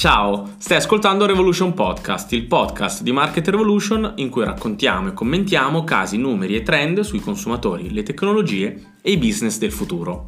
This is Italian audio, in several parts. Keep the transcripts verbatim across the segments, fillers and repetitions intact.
Ciao, stai ascoltando Revolution Podcast, il podcast di Market Revolution in cui raccontiamo e commentiamo casi, numeri e trend sui consumatori, le tecnologie e i business del futuro.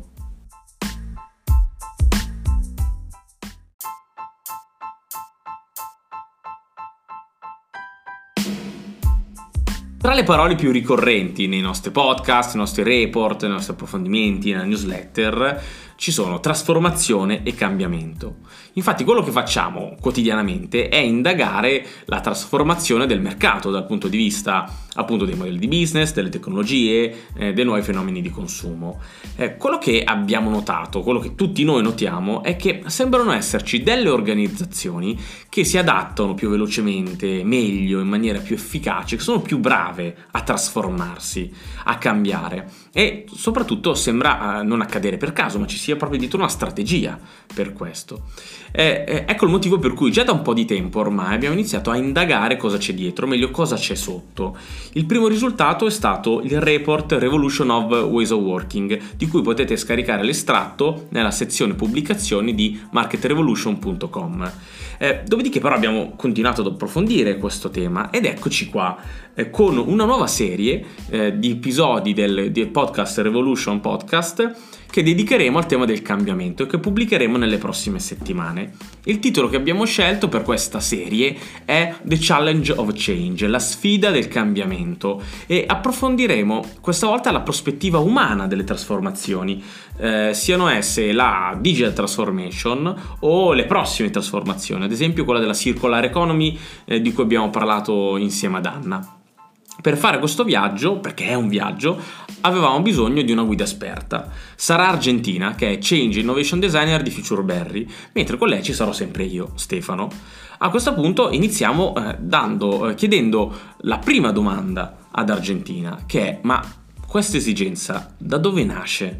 Tra le parole più ricorrenti nei nostri podcast, nei nostri report, nei nostri approfondimenti, nella newsletter, ci sono trasformazione e cambiamento. Infatti quello che facciamo quotidianamente è indagare la trasformazione del mercato dal punto di vista appunto dei modelli di business, delle tecnologie, eh, dei nuovi fenomeni di consumo. Eh, quello che abbiamo notato, quello che tutti noi notiamo è che sembrano esserci delle organizzazioni che si adattano più velocemente, meglio, in maniera più efficace, che sono più brave a trasformarsi, a cambiare e soprattutto sembra eh, non accadere per caso, ma ci sia proprio dietro una strategia per questo. Eh, eh, ecco il motivo per cui già da un po' di tempo ormai abbiamo iniziato a indagare cosa c'è dietro, meglio cosa c'è sotto. Il primo risultato è stato il report Revolution of Ways of Working, di cui potete scaricare l'estratto nella sezione pubblicazioni di market revolution punto com. Eh, dopodiché però abbiamo continuato ad approfondire questo tema ed eccoci qua eh, con una nuova serie eh, di episodi del, del podcast Revolution Podcast che dedicheremo al tema del cambiamento e che pubblicheremo nelle prossime settimane. Il titolo che abbiamo scelto per questa serie è The Challenge of Change, la sfida del cambiamento, e approfondiremo questa volta la prospettiva umana delle trasformazioni, eh, siano esse la digital transformation o le prossime trasformazioni, ad esempio quella della circular economy eh, di cui abbiamo parlato insieme ad Anna. Per fare questo viaggio, perché è un viaggio, avevamo bisogno di una guida esperta. Sara Argentina, che è Change Innovation Designer di FutureBerry, mentre con lei ci sarò sempre io, Stefano. A questo punto iniziamo eh, dando, eh, chiedendo la prima domanda ad Argentina, che è: ma questa esigenza da dove nasce?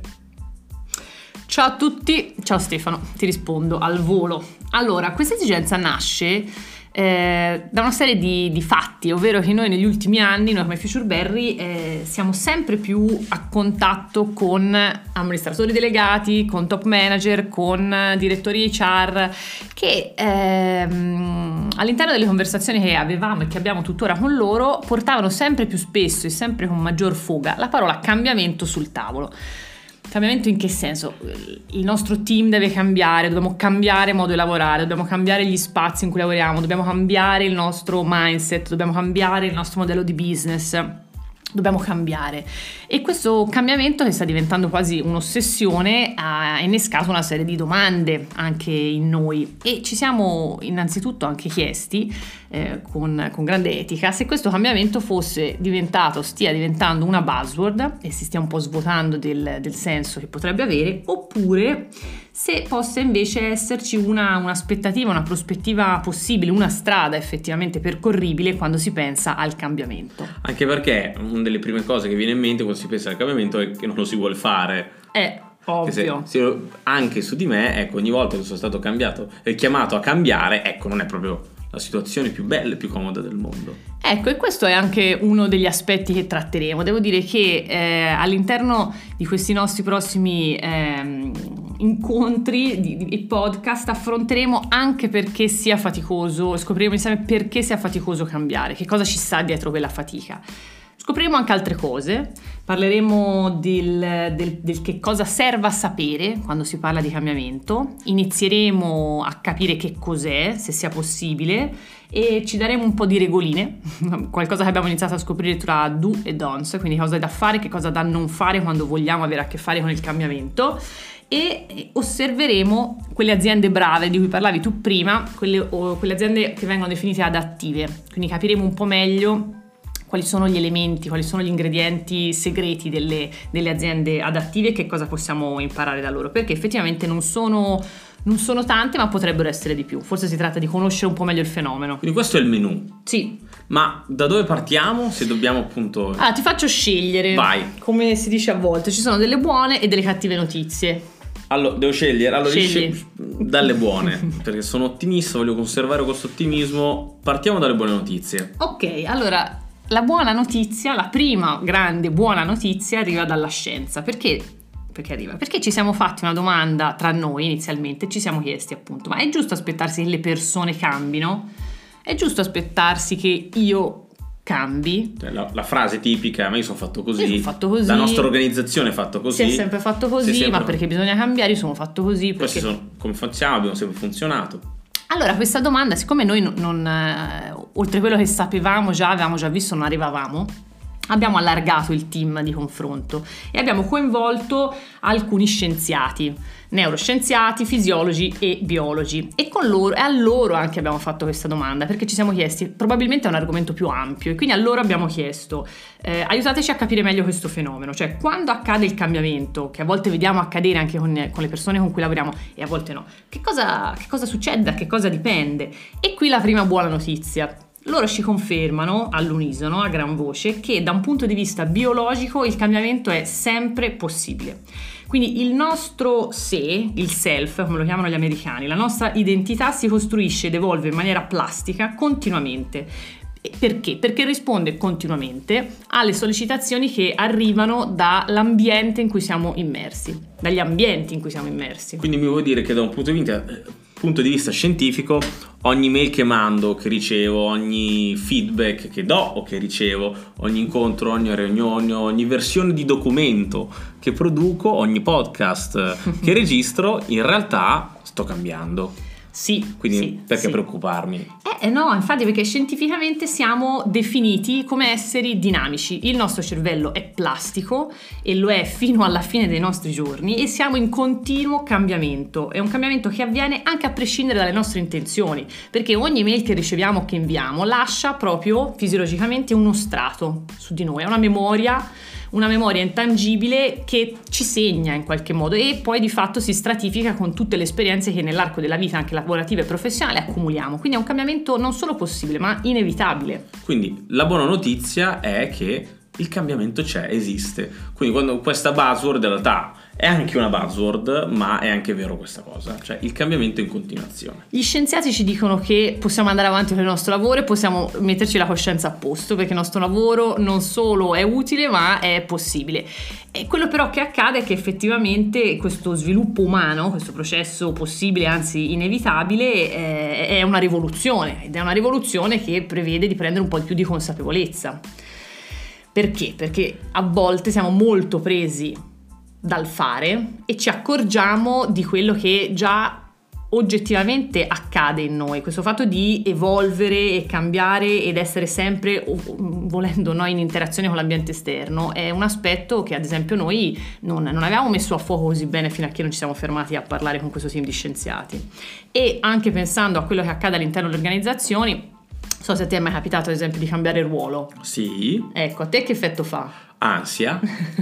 Ciao a tutti, ciao Stefano, ti rispondo al volo. Allora, questa esigenza nasce Eh, da una serie di, di fatti, ovvero che noi negli ultimi anni, noi come FutureBerry, eh, siamo sempre più a contatto con amministratori delegati, con top manager, con direttori H R, che ehm, all'interno delle conversazioni che avevamo e che abbiamo tuttora con loro portavano sempre più spesso e sempre con maggior foga la parola cambiamento sul tavolo. Cambiamento in che senso? Il nostro team deve cambiare, dobbiamo cambiare modo di lavorare, dobbiamo cambiare gli spazi in cui lavoriamo, dobbiamo cambiare il nostro mindset, dobbiamo cambiare il nostro modello di business, dobbiamo cambiare. E questo cambiamento, che sta diventando quasi un'ossessione, ha innescato una serie di domande anche in noi e ci siamo innanzitutto anche chiesti eh, con, con grande etica se questo cambiamento fosse diventato, stia diventando una buzzword e si stia un po' svuotando del, del senso che potrebbe avere, oppure se possa invece esserci una, un'aspettativa, una prospettiva possibile, una strada effettivamente percorribile quando si pensa al cambiamento. Anche perché una delle prime cose che viene in mente quando si pensa al cambiamento è che non lo si vuole fare. È ovvio. Se, se, anche su di me, ecco, ogni volta che sono stato cambiato e chiamato a cambiare, ecco, non è proprio la situazione più bella e più comoda del mondo. Ecco, e questo è anche uno degli aspetti che tratteremo. Devo dire che eh, all'interno di questi nostri prossimi eh, incontri di, di podcast affronteremo anche perché sia faticoso, scopriremo insieme perché sia faticoso cambiare, che cosa ci sta dietro quella fatica. Scopriremo anche altre cose, parleremo del, del, del che cosa serva sapere quando si parla di cambiamento, inizieremo a capire che cos'è, se sia possibile, e ci daremo un po' di regoline, qualcosa che abbiamo iniziato a scoprire tra do e don'ts, quindi cosa da fare, che cosa da non fare quando vogliamo avere a che fare con il cambiamento, e osserveremo quelle aziende brave di cui parlavi tu prima, quelle, o quelle aziende che vengono definite adattive, quindi capiremo un po' meglio quali sono gli elementi, quali sono gli ingredienti segreti delle, delle aziende adattive e che cosa possiamo imparare da loro, perché effettivamente non sono, non sono tante, ma potrebbero essere di più. Forse si tratta di conoscere un po' meglio il fenomeno. Quindi questo è il menù. Sì. Ma da dove partiamo se dobbiamo appunto... Ah, ti faccio scegliere. Vai. Come si dice a volte, ci sono delle buone e delle cattive notizie. Allora, devo scegliere. Allora, Scegli. sceg- dalle buone, perché sono ottimista, voglio conservare questo ottimismo. Partiamo dalle buone notizie. Ok, allora... La buona notizia, la prima grande buona notizia arriva dalla scienza, perché perché arriva? Perché ci siamo fatti una domanda tra noi inizialmente, ci siamo chiesti appunto, ma è giusto aspettarsi che le persone cambino? È giusto aspettarsi che io cambi? La, la frase tipica, ma io sono fatto così, io sono fatto così, la nostra organizzazione è fatto così, si è sempre fatto così, sempre... ma perché bisogna cambiare, io sono fatto così. Perché... sono, come funzioniamo, abbiamo sempre funzionato. Allora questa domanda, siccome noi non, non eh, oltre a quello che sapevamo già, avevamo già visto, non arrivavamo, abbiamo allargato il team di confronto e abbiamo coinvolto alcuni scienziati, neuroscienziati, fisiologi e biologi, e con loro e a loro anche abbiamo fatto questa domanda, perché ci siamo chiesti, probabilmente è un argomento più ampio, e quindi a loro abbiamo chiesto eh, aiutateci a capire meglio questo fenomeno, cioè quando accade il cambiamento, che a volte vediamo accadere anche con, con le persone con cui lavoriamo e a volte no, che cosa, che cosa succede, da che cosa dipende? E qui la prima buona notizia. Loro ci confermano all'unisono, a gran voce, che da un punto di vista biologico il cambiamento è sempre possibile. Quindi il nostro sé, il self, come lo chiamano gli americani, la nostra identità si costruisce ed evolve in maniera plastica continuamente. Perché? Perché risponde continuamente alle sollecitazioni che arrivano dall'ambiente in cui siamo immersi, dagli ambienti in cui siamo immersi. Quindi mi vuoi dire che da un punto di vista... punto di vista scientifico, ogni mail che mando, che ricevo, ogni feedback che do o che ricevo, ogni incontro, ogni riunione, ogni versione di documento che produco, ogni podcast che registro, in realtà sto cambiando. Sì, quindi sì, perché sì. preoccuparmi? Eh, no, infatti, perché scientificamente siamo definiti come esseri dinamici. Il nostro cervello è plastico e lo è fino alla fine dei nostri giorni, e siamo in continuo cambiamento. È un cambiamento che avviene anche a prescindere dalle nostre intenzioni, perché ogni mail che riceviamo o che inviamo lascia proprio fisiologicamente uno strato su di noi, è una memoria una memoria intangibile che ci segna in qualche modo, e poi di fatto si stratifica con tutte le esperienze che nell'arco della vita, anche lavorativa e professionale, accumuliamo. Quindi è un cambiamento non solo possibile, ma inevitabile. Quindi la buona notizia è che il cambiamento c'è, esiste. Quindi quando questa buzzword in realtà è anche una buzzword, ma è anche vero questa cosa, cioè il cambiamento in continuazione. Gli scienziati ci dicono che possiamo andare avanti con il nostro lavoro e possiamo metterci la coscienza a posto, perché il nostro lavoro non solo è utile, ma è possibile. E quello però che accade è che effettivamente questo sviluppo umano, questo processo possibile, anzi inevitabile, è una rivoluzione, ed è una rivoluzione che prevede di prendere un po' più di consapevolezza. Perché? Perché a volte siamo molto presi dal fare e ci accorgiamo di quello che già oggettivamente accade in noi, questo fatto di evolvere e cambiare ed essere sempre, volendo noi, in interazione con l'ambiente esterno, è un aspetto che ad esempio noi non, non avevamo messo a fuoco così bene fino a che non ci siamo fermati a parlare con questo team di scienziati. E anche pensando a quello che accade all'interno delle organizzazioni, non so se a te è mai capitato ad esempio di cambiare ruolo. Sì. Ecco, a te che effetto fa? Ansia.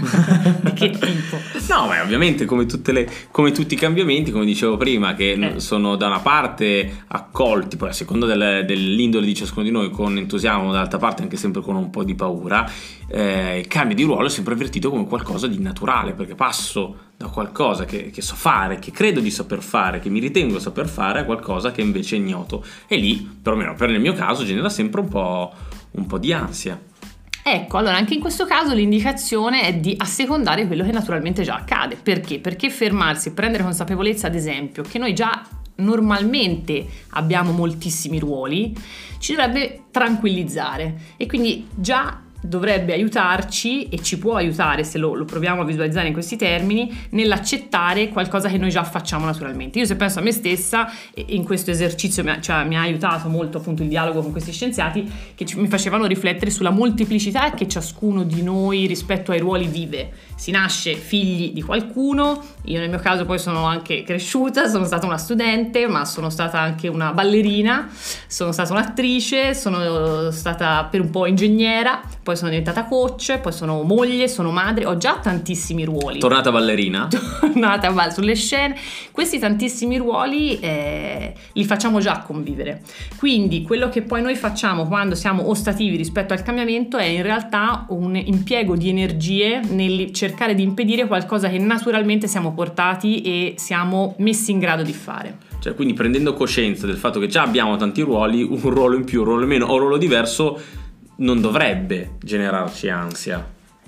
Di che tipo? No, ma ovviamente come, tutte le, come tutti i cambiamenti, come dicevo prima, che eh. sono da una parte accolti, poi a seconda del, dell'indole di ciascuno di noi, con entusiasmo, dall'altra parte anche sempre con un po' di paura, eh, il cambio di ruolo è sempre avvertito come qualcosa di naturale, perché passo da qualcosa che, che so fare, che credo di saper fare, che mi ritengo saper fare, a qualcosa che invece è ignoto, e lì, perlomeno per nel mio caso, genera sempre un po', un po' di ansia. Ecco, allora anche in questo caso l'indicazione è di assecondare quello che naturalmente già accade. Perché? Perché fermarsi e prendere consapevolezza, ad esempio, che noi già normalmente abbiamo moltissimi ruoli, ci dovrebbe tranquillizzare, e quindi già dovrebbe aiutarci, e ci può aiutare se lo, lo proviamo a visualizzare in questi termini, nell'accettare qualcosa che noi già facciamo naturalmente. Io, se penso a me stessa, in questo esercizio mi ha, cioè, mi ha aiutato molto appunto il dialogo con questi scienziati, che ci, mi facevano riflettere sulla molteplicità che ciascuno di noi rispetto ai ruoli vive. Si nasce figli di qualcuno, io nel mio caso poi sono anche cresciuta, sono stata una studente, ma sono stata anche una ballerina, sono stata un'attrice, sono stata per un po' ingegnera, poi sono diventata coach, poi sono moglie, sono madre, ho già tantissimi ruoli. Tornata ballerina? Tornata sulle scene. Questi tantissimi ruoli eh, li facciamo già convivere. Quindi quello che poi noi facciamo quando siamo ostativi rispetto al cambiamento è in realtà un impiego di energie nel cercare di impedire qualcosa che naturalmente siamo portati e siamo messi in grado di fare. Cioè, quindi prendendo coscienza del fatto che già abbiamo tanti ruoli, un ruolo in più, un ruolo in meno o un ruolo diverso non dovrebbe generarci ansia.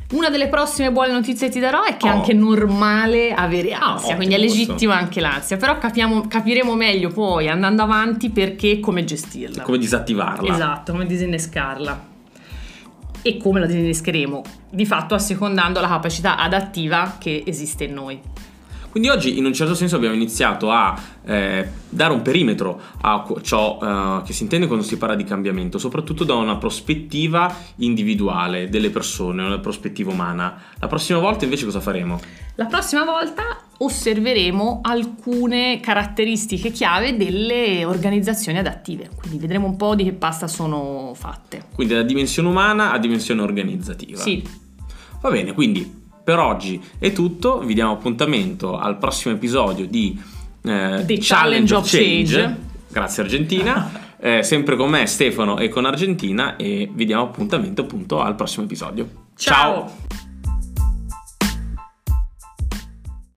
Una delle prossime buone notizie che ti darò è che Oh. è anche normale avere ansia, Oh, quindi è ottimo legittima anche l'ansia, però capiamo, capiremo meglio poi andando avanti perché e come gestirla. Come disattivarla. Esatto, come disinnescarla. E come la disinnescheremo, di fatto assecondando la capacità adattiva che esiste in noi. Quindi oggi in un certo senso abbiamo iniziato a eh, dare un perimetro a ciò eh, che si intende quando si parla di cambiamento, soprattutto da una prospettiva individuale delle persone, una prospettiva umana. La prossima volta invece cosa faremo? La prossima volta osserveremo alcune caratteristiche chiave delle organizzazioni adattive, quindi vedremo un po' di che pasta sono fatte. Quindi da dimensione umana a dimensione organizzativa. Sì. Va bene, quindi per oggi è tutto, vi diamo appuntamento al prossimo episodio di eh, The Challenge of Change. Grazie Argentina, eh, sempre con me Stefano e con Argentina, e vi diamo appuntamento appunto al prossimo episodio. Ciao.